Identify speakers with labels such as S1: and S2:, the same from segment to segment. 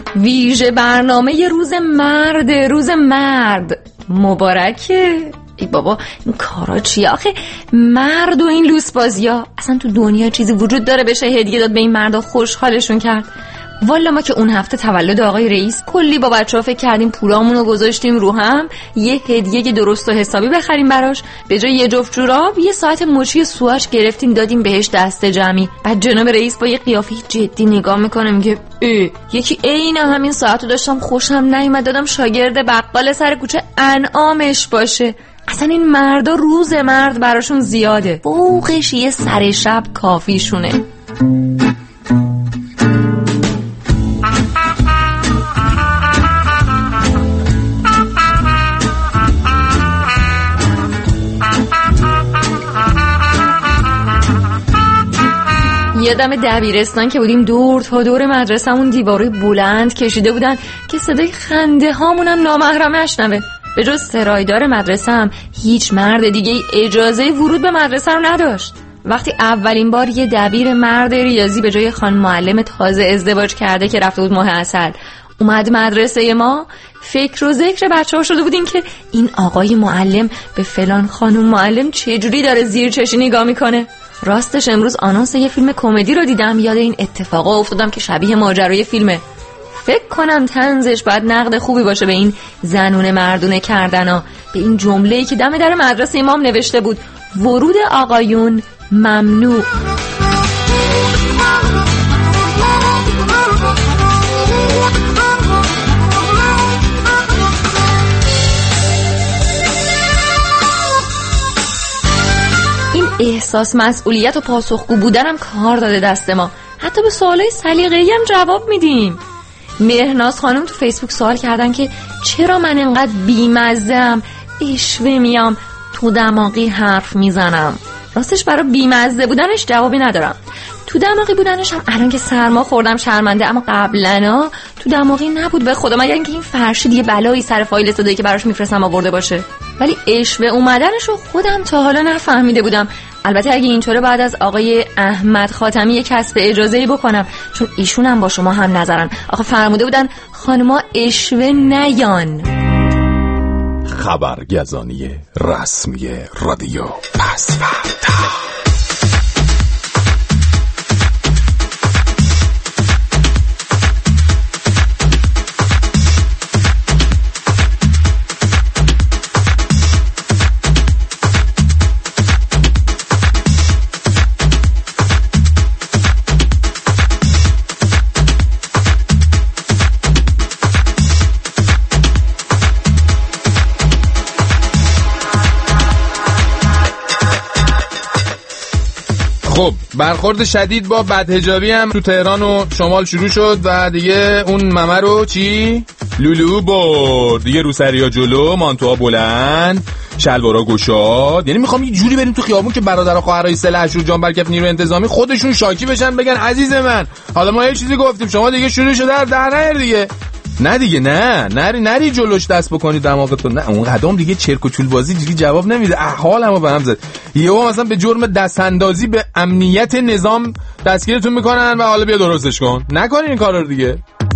S1: ویژه برنامه روز مرد مبارکه. ای بابا این کارا چیه آخه؟ مرد و این لوسبازیا، اصلا تو دنیا چیزی وجود داره بشه هدیه داد به این مردا خوشحالشون کرد؟ والا ما که اون هفته تولد آقای رئیس کلی با بچه‌ها فکر کردیم پولامونو گذاشتیم رو هم یه هدیه درست و حسابی بخریم براش. به جای یه جفت جوراب یه ساعت مچی سواش گرفتیم دادیم بهش دسته جمعی. بعد جناب رئیس با یه قیافه جدی نگاه میکنه میگه یکی عین همین ساعتو داشتم خوشم نیومد دادم شاگرد بقال سر کوچه انعامش باشه. اصلا این مردا روز مرد براشون زیاده، فوقش یه سر شب کافیشونه. یادم دبیرستان که بودیم دور تا دور مدرسه‌مون دیوارای بلند کشیده بودن که صدای خنده هامونم نامحرمه اشنوه. به جز سرایدار مدرسه هم هیچ مرد دیگه اجازه ورود به مدرسه رو نداشت. وقتی اولین بار یه دبیر مرد ریاضی به جای خانم معلم تازه ازدواج کرده که رفته بود ماه عسل اومد مدرسه ما، فکر و ذکر بچه‌ها شده بودیم که این آقای معلم به فلان خانم معلم چجوری داره زیر چشی نگاه میکنه. راستش امروز آنونس یه فیلم کمدی رو دیدم، یاد این اتفاقا افتادم که شبیه ماجرای فیلمه. فکر کنم طنزش باید نقد خوبی باشه به این زنونه مردونه کردنا، به این جمله‌ای که دم در مدرسه امام نوشته بود ورود آقایون ممنوع. احساس مسئولیت و پاسخگو بودنم کار داده دست ما. حتی به سوالای سلیقه‌ای هم جواب میدیم. مهرناز خانم تو فیسبوک سوال کردن که چرا من انقدر بیمزه‌ام، اشوه میام، تو دماغی حرف میزنم. راستش برای بیمزه بودنش جوابی ندارم. تو دماغی بودنش هم الان که سرما خوردم شرمنده، اما قبلنا تو دماغی نبود به خدا، مگر اینکه این فرشید یه بلایی سر فایل صدایی که براش میفرستم آورده باشه. ولی اشوه اومدنشو خودم تا حالا نفهمیده بودم. البته اگه اینطوره بعد از آقای احمد خاتمی یه کسب اجازه‌ای بکنم، چون ایشون هم با شما هم نظرن. آخه فرموده بودن خانما اشوه نیان.
S2: خبرگزانی رسمی رادیو پسوردا.
S3: خب برخورد شدید با بدحجابی هم تو تهران و شمال شروع شد و دیگه اون ممه رو چی؟ لولو برد دیگه، روسریا جلو، مانتوها بلند، شلوارا گشاد. یعنی میخوام یه جوری بریم تو خیابون که برادر خواهرای سله اشور جان برکف نیرو انتظامی خودشون شاکی بشن بگن عزیز من حالا ما یه چیزی گفتیم شما دیگه شروع شده در نهر دیگه. نه دیگه نری جلوش دست بکنی دماغتون. نه اون قدم دیگه چرک و چول بازی دیگه جواب نمیده. حالمو به هم زد. یهو مثلا به جرم دست اندازی به امنیت نظام دستگیرتون میکنن و حالا بیا درستش کن. نکنین این کارا رو دیگه.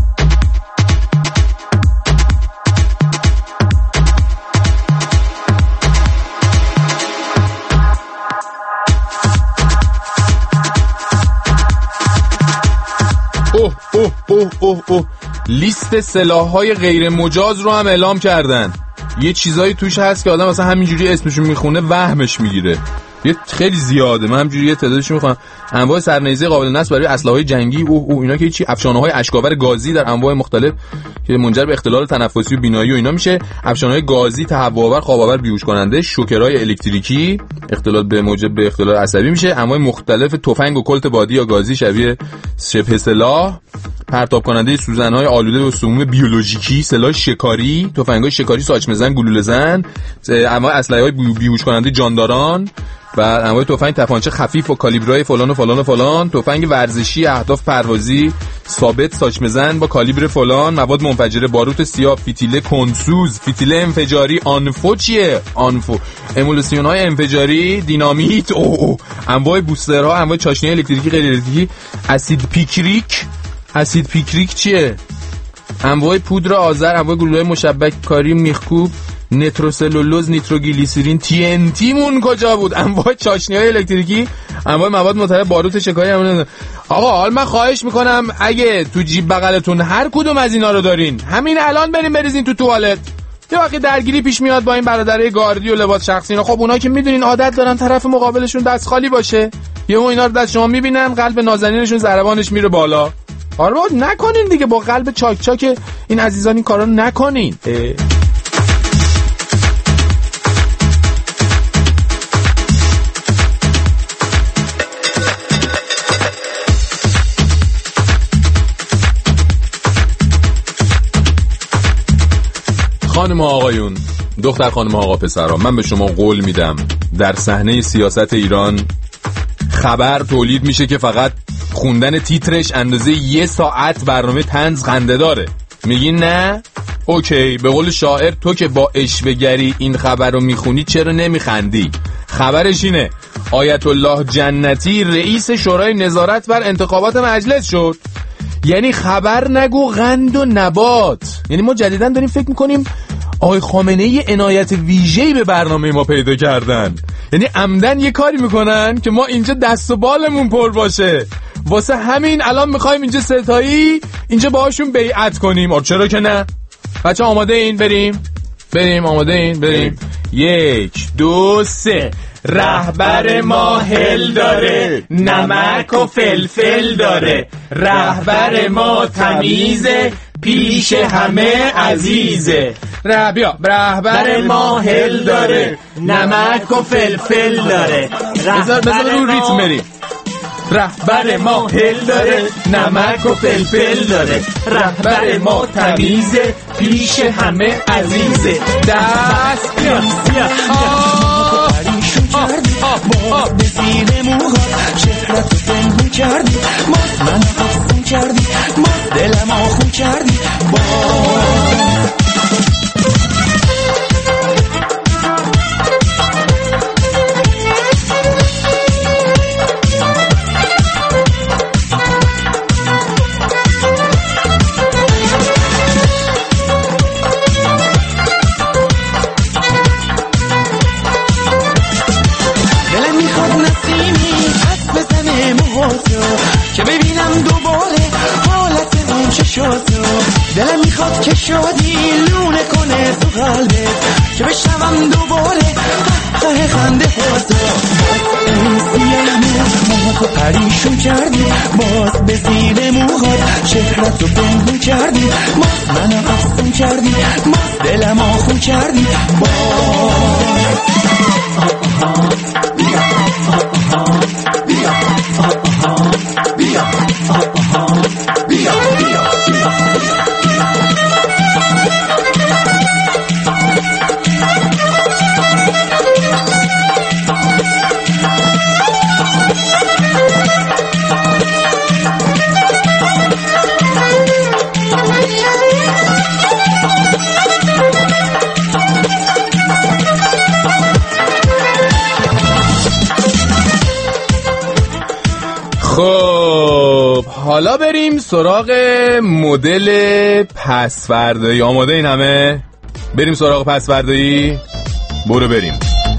S3: اوه لیست سلاح‌های غیر مجاز رو هم اعلام کردن. یه چیزایی توش هست که آدم مثلا همینجوری اسمشو میخونه وهمش میگیره. یه خیلی زیاده. من همینجوری یه تعدادشو میخوام. انواع سرنیزه قابل نصب برای اسلحه‌های جنگی اینا که چی، افشانه‌های اشکاور گازی در انواع مختلف که منجر به اختلال تنفسی و بینایی و اینا میشه، افشانه‌های گازی تهوع‌آور، خواب‌آور، بیهوش کننده، شوکرهای الکتریکی اختلال به موجب به اختلال عصبی میشه، انواع مختلف تفنگ و کلت بادی یا گازی شبیه شبه سلاح، پرتاب کننده سوزن‌های آلوده و سموم بیولوژیکی، سلاح شکاری، تفنگ‌های شکاری، ساچمه‌زن، گلوله‌زن، انواع اسلحه‌های بیهوش کننده جانداران و انواع تفنگ تپانچه خفیف و کالیبرهای فلان و فلان و فلان، تفنگ ورزشی اهداف پروازی ثابت، ساچمه‌زن با کالیبر فلان، مواد منفجره، باروت سیاه، فتیله کنسوز، فتیله انفجاری، آنفو چیه؟ آنفو، امولسیون‌های انفجاری، دینامیت، انواع بوسترها، انواع چاشنی الکتریکی غیر الکتریکی، اسید پیکریک چیه؟ انواع پودر آذر، انواع گلوله مشبک کاری، میخکوب، نتروسلولوز، نیتروگلیسیرین، TNT مون کجا بود؟ انواع چاشنی‌های الکتریکی، انواع مواد مطلق، باروت شکاری. آقا حال من خواهش میکنم اگه تو جیب بغلتون هر کدوم از اینا رو دارین، همین الان بریم بریزین تو توالت. یه وقتی درگیری پیش میاد با این برادرای گاردی و لباس شخصی اینا، خب اونا که میدونین عادت دارن طرف مقابلشون دست خالی باشه، یهو اینا رو دست شما میبینن، قلب نازنینشون ضربانش میره بالا. آره نکنین دیگه، با قلب چاک چاک این عزیزان این کارا نکنین. خانم و آقایون، دختر خانم آقا پسرها، من به شما قول میدم در صحنه سیاست ایران خبر تولید میشه که فقط خوندن تیترش اندازه 1 ساعت برنامه طنز خنده داره. میگی نه؟ اوکی، به قول شاعر تو که با اشوه‌گری این خبر رو میخونی چرا نمیخندی؟ خبرش اینه آیت الله جنتی رئیس شورای نظارت بر انتخابات مجلس شد. یعنی خبر نگو قند و نبات. یعنی ما جدیداً داریم فکر میکنیم آقای خامنه‌ای عنایت ویژه‌ای به برنامه ما پیدا کردن، یعنی عمدن یه کاری میکنن که ما اینجا دست و بالمون پر باشه. واسه همین الان میخوایم اینجا ستایی اینجا باهاشون بیعت کنیم. چرا که نه؟ بچه آماده این؟ بریم آماده این؟ بریم 1 2 3. رهبر ما هل داره، نمک و فلفل داره، رهبر ما تمیزه، پیش همه عزیزه. بیا رهبر ما هل داره، نمک و فلفل داره، بذار رو ریتم بریم. رهبر ما هل داره، نمک و فلفل داره، رهبر ما تمیزه، پیش همه عزیزه. دست بیا پریشون کردی، باز به زیر موهات چهرت رو پنهون کردی، باز من افسون کردی، باز دلم آخون کردی، که ببینم دوباره حالت اون چشاتو. دلم میخواد که شادی لونه کنه تو قلبت، که بشنوم دوباره قهقه خنده هاتو. این سیه موهاتو پریشون کردی، باز به زیر موهات چهرتو پنهون کردی، باز منو افسون کردی، باز دلم آخون کردی، خب حالا بریم سراغ مدل پسوردایی. آماده این همه؟ بریم سراغ پسوردایی؟ برو بریم.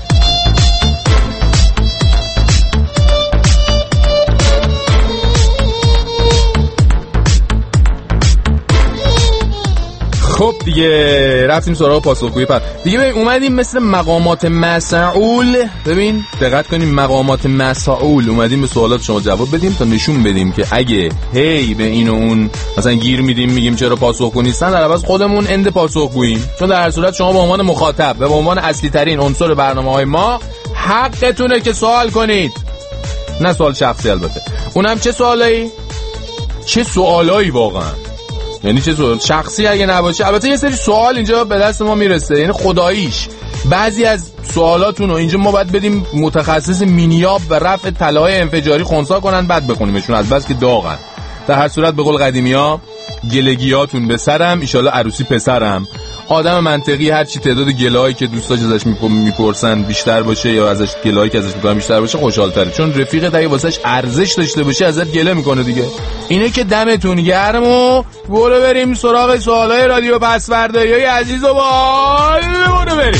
S3: خب دیگه رفتیم سراغ پاسخگویی. دیگه ببین اومدیم مثل مقامات مسئول، ببین دقت کنیم، مقامات مسئول اومدیم به سوالات شما جواب بدیم تا نشون بدیم که اگه هی به این و اون مثلا گیر میدیم میگیم چرا پاسخگو نیستن، در عوض خودمون اند پاسخگوییم. چون در هر صورت شما به عنوان مخاطب و به عنوان اصلی ترین عنصر برنامه‌های ما حقتونه که سوال کنید، نه سوال شخصی البته. اونم چه سوالایی؟ چه سوالایی واقعا؟ یعنی چه سوال شخصی اگه نباشه. البته یه سری سوال اینجا به دست ما میرسه، یعنی خداییش بعضی از سوالاتون رو اینجا ما باید بدیم متخصص مینیاب و رفع طلاهای انفجاری خنثی کنن بعد بخونیمشون، از بس که داغن. در هر صورت به قول قدیمی‌ها گلگیاتون به سرم، ایشالله عروسی پسرم. آدم منطقی هر چی تعداد گله‌ای که دوستاش ازش میپرسن بیشتر باشه یا ازش گله‌ای که ازش میکنن بیشتر باشه خوشحال‌تره، چون رفیقت اگه واسش ارزش داشته باشه ازت گله میکنه دیگه. اینه که دمتون گرم و برو بریم سراغ سوالای رادیو پسوردایی عزیز و برو بریم.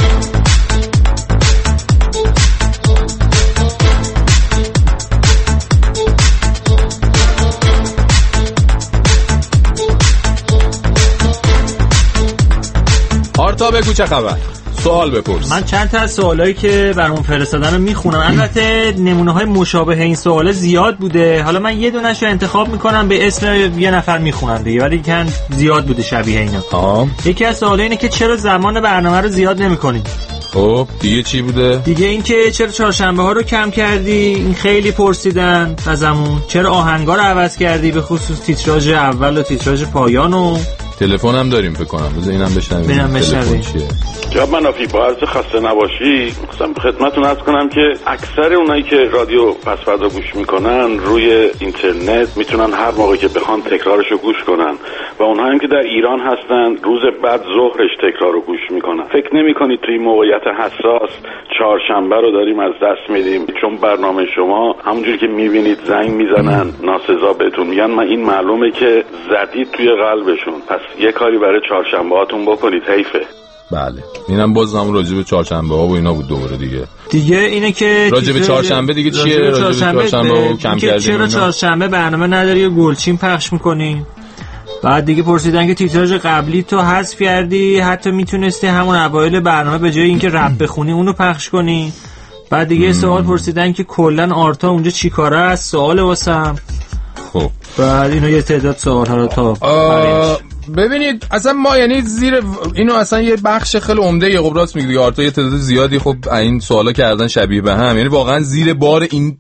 S3: آرتا بگو چه خبر؟ سوال بپرس.
S4: من چند تا از سوالایی که برامون فرستادن رو میخونم. البته نمونه‌های مشابه این سوال زیاد بوده، حالا من یه دونه‌شو انتخاب میکنم به اسم یه نفر میخونم دیگه، ولی کن زیاد بوده شبیه اینا. یکی از سوالا اینه که چرا زمان برنامه رو زیاد نمی‌کنی؟
S3: خب دیگه چی بوده؟
S4: دیگه این که چرا چهارشنبه ها رو کم کردی؟ این خیلی پرسیدن ازمون. چرا آهنگا رو عوض کردی، به خصوص تیتراژ اول و تیتراژ پایان؟ و
S3: تلفن هم داریم فکر کنم، بذار اینم بشنویم.
S5: جناب منافی، با عرض خسته نباشی می‌خواستم خدمتتون عرض کنم که اکثر اونایی که رادیو پسوردا گوش میکنن روی اینترنت میتونن هر موقع که بخوان تکرارشو گوش کنن و اونهایی که در ایران هستن روز بعد ظهرش تکرار رو گوش میکنن. فکر نمی‌کنید توی موقعیت حساس چهارشنبه رو داریم از دست میدیم؟ چون برنامه شما همونجوری که میبینید زنگ میزنن ناسزا بهتون میگن من این معلومه که زدید توی قلبشون، پس یه کاری برای چهارشنبه هاتون بکنید، حیفه.
S3: بله اینم باز هم راجع به چهارشنبه ها و اینا بود دوباره دیگه
S4: اینه که
S3: راجع به چهارشنبه دیگه چیه؟ راجع به چهارشنبه کم کردیم.
S4: چرا چهارشنبه برنامه نداری و گلچین پخش میکنی؟ بعد دیگه پرسیدن که تیتراژ قبلی تو حذف کردی، حتی میتونستی همون اوایل برنامه به جای اینکه رپ بخونی اونو پخش کنی. بعد دیگه سوال پرسیدن که کلا آرتا اونجا چیکاره است، سوال واسم.
S3: خب
S4: بعد اینو یه تعداد سوال ها رو تا
S3: ببینید اصلا ما یعنی زیر اینو اصلا یه بخش خیلی عمده یه قبراس میگه آرتا یه تعداد زیادی خب این سوالا کردن شبیه به هم، یعنی واقعا زیر بار این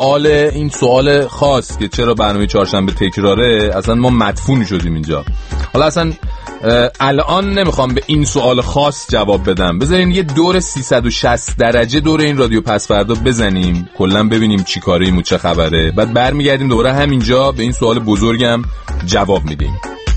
S3: سوال خاص که چرا برنامه چهارشنبه تکراره اصلا ما مدفون شدیم اینجا. حالا اصلا الان نمیخوام به این سوال خاص جواب بدم، بذارین یه دور 360 درجه دور این رادیو پسوردا بزنیم کلا ببینیم چی کاریم و چه خبره، بعد برمیگردیم دوباره همینجا به این سوال بزرگم جواب میدیم.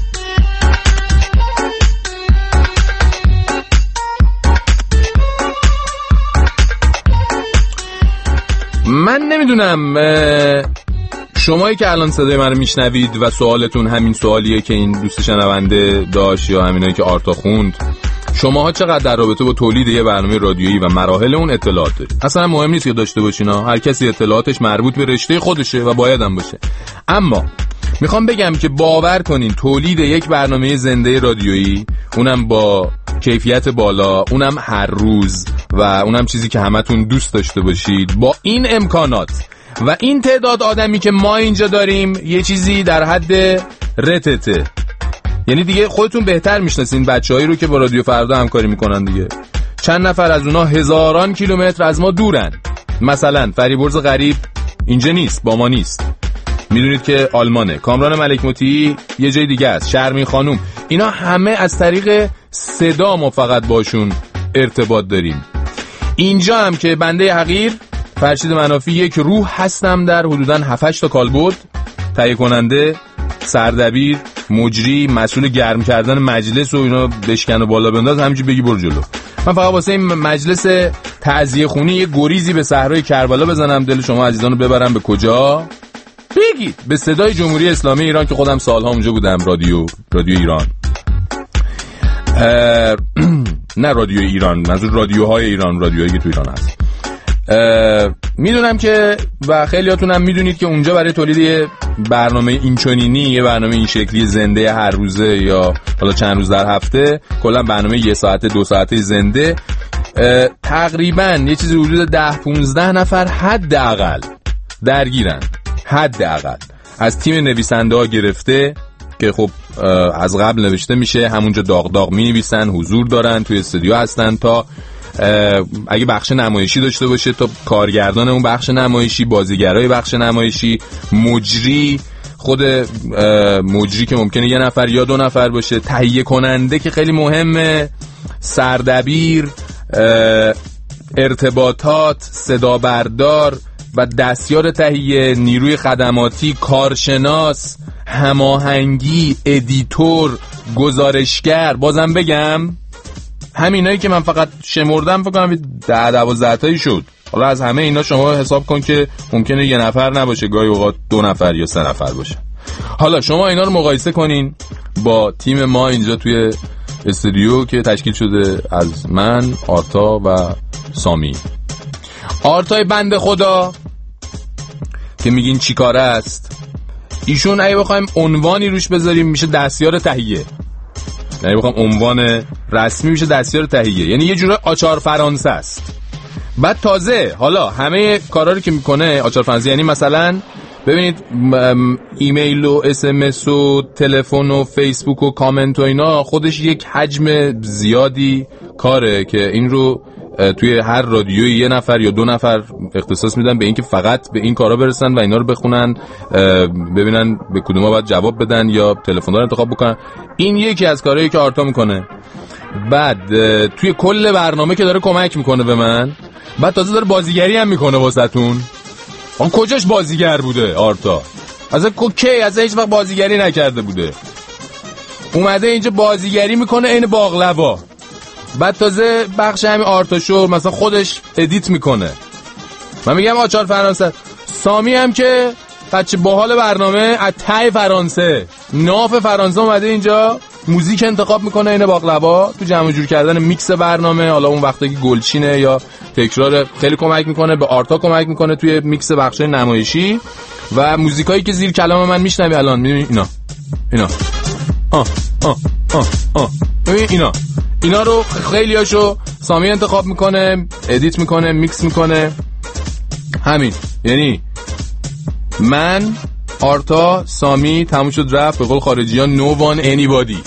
S3: من نمیدونم شمایی که الان صدای من رو میشنوید و سوالتون همین سوالیه که این دوست شنونده داشت یا همینایی که آرتا خوند، شماها چقدر در رابطه با تولید یه برنامه رادیویی و مراحل اون اطلاعات دارید؟ اصلا مهم نیست که داشته باشین، هر کسی اطلاعاتش مربوط به رشته خودشه و باید هم باشه. اما میخوام بگم که باور کنین تولید یک برنامه زنده رادیویی، اونم با کیفیت بالا، اونم هر روز و اونم چیزی که همتون دوست داشته باشید، با این امکانات و این تعداد آدمی که ما اینجا داریم، یه چیزی در حد رتته. یعنی دیگه خودتون بهتر میشناسین بچه‌هایی رو که با رادیو فردا همکاری میکنن دیگه. چند نفر از اونا هزاران کیلومتر از ما دورن. مثلا فریبرز غریب اینجا نیست، با ما نیست. میدونید که آلمانه. کامران ملک مطیعی یه جای دیگه است. شرمی خانوم، اینا همه از طریق صدا ما فقط باشون ارتباط داریم. اینجا هم که بنده حقیر فرشید منافی یک روح هستم در حدوداً 7-8 تا کالبد، تهیه کننده، سردبیر، مجری، مسئول گرم کردن مجلس و اینا بشکن و بالا بنداز، همینجوری بگی برو جلو. من فقط واسه این مجلس تعزیه خونی یه گریزی به صحرای کربلا بزنم، دل شما عزیزانو ببرم به کجا؟ بگید به صدای جمهوری اسلامی ایران که خودم سالها اونجا بودم. رادیو ایران، نه رادیو ایران، منظور رادیوهای ایران، رادیوهایی که تو ایران هست. میدونم که و خیلیاتون هم میدونید که اونجا برای تولید یه برنامه اینچنینی، یه برنامه این شکلی زنده هر روزه یا حالا چند روز در هفته، کلا برنامه 1 ساعته 2 ساعته زنده، تقریبا یه چیزی حدود 10-15 نفر حداقل درگیرن، حداقل از تیم نویسنده ها گرفته که خب از قبل نوشته میشه، همونجا داغ می نویسن، حضور دارن، توی استودیو هستن، تا اگه بخش نمایشی داشته باشه تا کارگردان اون بخش نمایشی، بازیگرای بخش نمایشی، مجری، خود مجری که ممکنه 1 نفر یا 2 نفر باشه، تهیه کننده که خیلی مهمه، سردبیر، ارتباطات، صدا بردار و دستیار تهیه، نیروی خدماتی، کارشناس، هماهنگی، ادیتور، گزارشگر، بازم بگم همینایی که من فقط شمردم فکر کنم 10-12 تایی شد. حالا از همه اینا شما حساب کن که ممکنه یه نفر نباشه، گاهی اوقات 2 نفر یا 3 نفر باشه. حالا شما اینا رو مقایسه کنین با تیم ما اینجا توی استودیو که تشکیل شده از من، آرتا و سامی. آرتای بنده خدا که میگین چی کاره است، ایشون اگه بخوایم عنوانی روش بذاریم میشه دستیار تهیه. یعنی بخوام عنوان رسمی میشه دستیار تهیه، یعنی یه جوره آچار فرانسه است. بعد تازه حالا همه کارا که میکنه آچار فرانسه، یعنی مثلا ببینید ایمیل و SMS و تلفن و فیسبوک و کامنت و اینا خودش یک حجم زیادی کاره که این رو توی هر رادیویی 1 نفر یا 2 نفر اختصاص میدن به این که فقط به این کارا برسن و اینا رو بخونن، ببینن به کدوما باید جواب بدن یا تلفن‌ها رو انتخاب بکنن. این یکی از کارهایی که آرتا میکنه. بعد توی کل برنامه که داره کمک میکنه به من، بعد تازه داره بازیگری هم میکنه واسهتون. اون کجاش بازیگر بوده آرتا؟ از هیچ وقت بازیگری نکرده بوده، اومده اینجا بازیگری میکنه این باقلوا. بعد تازه بخش همین آرتا شو مثلا خودش ادیت میکنه. من میگم آچار فرانسه. سامی هم که بچه باحال برنامه از ته فرانسه، ناف فرانسه اومده اینجا موزیک انتخاب میکنه این باقلوا تو جمع جور کردن میکس برنامه. حالا اون وقتا که گلچینه یا تکرار خیلی کمک میکنه، به آرتا کمک میکنه توی میکس بخشای نمایشی و موزیکایی که زیر کلام من میشنوی الان. میبینی اینا ببین اینا رو خیلی هاشو سامی انتخاب میکنه، ادیت میکنه، میکس میکنه. همین، یعنی من، آرتا، سامی، تموم شد رفت. به قول خارجی ها no one anybody.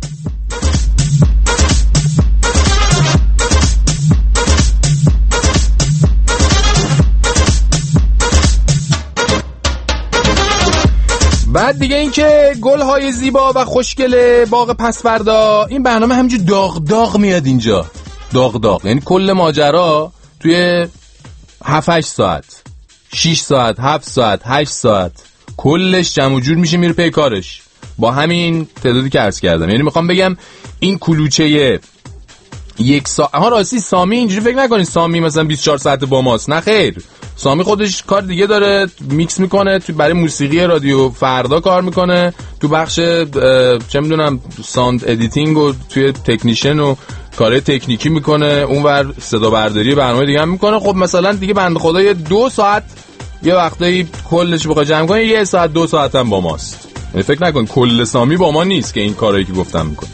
S3: بعد دیگه این که گل‌های زیبا و خوشگل باغ پسوردا، این برنامه همینجور داغ داغ میاد اینجا. داغ داغ یعنی کل ماجرا توی 7-8 ساعت، 6 ساعت، 7 ساعت، 8 ساعت کلش جمع جور میشه میره پی کارش با همین تعدادی که عرض کردم. یعنی میخوام بگم این کلوچه 1 ساعت ها راستی سامی اینجوری فکر نکنید سامی مثلا 24 ساعت با ماست، نه خیر. سامی خودش کار دیگه داره، میکس میکنه، تو برای موسیقی رادیو فردا کار میکنه، تو بخش چه میدونم ساوند ادیتینگ و توی تکنیشن و کارهای تکنیکی میکنه، اونور صدا برداری برنامه دیگه هم میکنه. خب مثلا دیگه بنده خدا 2 ساعت یه وقتایی کلش بخواد جمع کنه 1 ساعت 2 ساعت هم با ماست. فکر نکن کل سامی با ما نیست که این کارهایی که گفتم میکنه.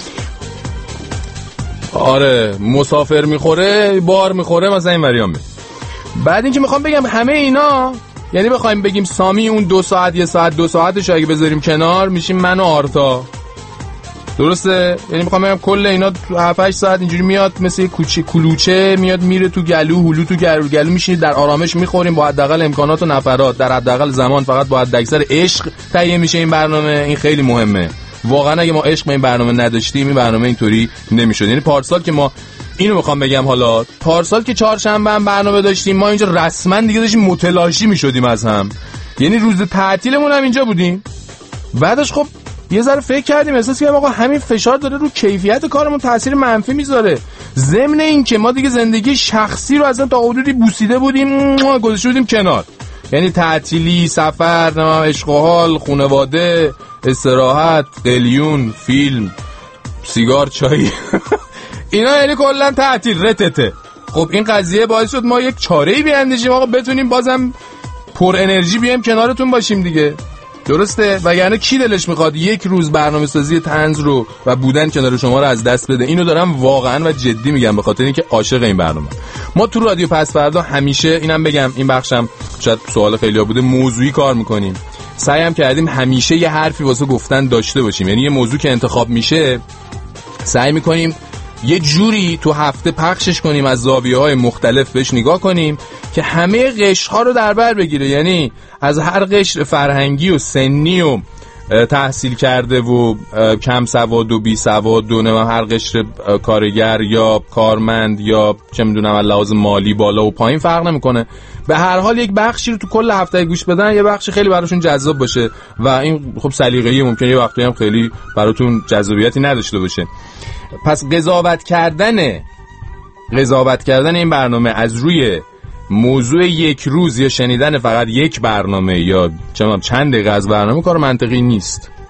S3: آره مسافر میخوره بار میخوره مثلا این مریام. بعد اینکه میخوام بگم همه اینا، یعنی بخوایم بگیم سامی اون 2 ساعت 1 ساعت 2 ساعتش اگه بذاریم کنار میشیم من و آرتا، درسته؟ یعنی میخوام بگم کل اینا 7-8 ساعت اینجوری میاد مثل کلوچه میاد میره تو گلو، هلو تو گلو میشینید در آرامش میخوریم با حداقل امکانات و نفرات در حداقل زمان، فقط با حداکثر عشق تهیه میشه این برنامه. این خیلی مهمه واقعا. اگه ما عشق به این برنامه نداشتیم این برنامه اینطوری نمیشد. یعنی پارسال که ما اینو میخوام بگم، حالا پارسال که 4شنبه هم برنامه داشتیم ما اینجا رسما دیگه داشتیم متلاشی میشدیم از هم، یعنی روز تعطیلمون هم اینجا بودیم. بعدش خب یه ذره فکر کردیم احساس کردیم آقا همین فشار داره رو کیفیت کارمون تاثیر منفی میذاره. ضمن این که ما دیگه زندگی شخصی رو اصلا تا حدودی بوسیده بودیم، گذاشته بودیم کنار. یعنی تعطیلی، سفر، عشق و حال، خانواده، استراحت، قلیون، فیلم، سیگار، چای اینا یعنی کلا تعطیل رتته. خب این قضیه باعث شد ما یک چاره‌ای بیاندیشیم آقا بتونیم بازم پر انرژی بیایم کنارتون باشیم دیگه، درسته؟ وگرنه کی دلش میخواد یک روز برنامه‌سازی طنز رو و بودن کنار شما رو از دست بده؟ اینو دارم واقعا و جدی میگم، به خاطر اینکه عاشق این برنامه. ما تو رادیو پس فردا همیشه اینم بگم، این بخشم شاید سوال خیلی‌ها بوده، موضوعی کار میکنیم. سعی هم کردیم همیشه یه حرفی واسه گفتن داشته باشیم. یعنی یه موضوع که انتخاب میشه سعی میکنیم یه جوری تو هفته پخشش کنیم، از زاویه‌های مختلف بهش نگاه کنیم که همه قشرها رو در بر بگیره. یعنی از هر قشر فرهنگی و سنی و تحصیل کرده و کم سواد و بی سواد و هر قشر کارگر یا کارمند یا چه میدونم لحاظ مالی بالا و پایین فرق نمیکنه، به هر حال یک بخشی رو تو کل هفته گوش بدن، یه بخشی خیلی براشون جذاب باشه و این خب سلیقه‌ای ممکنه یه وقتی هم خیلی براتون جذابیتی نداشته باشه. پس قضاوت کردن این برنامه از روی موضوع یک روز یا شنیدن فقط یک برنامه یا چند دقیقه از برنامه کار منطقی نیست.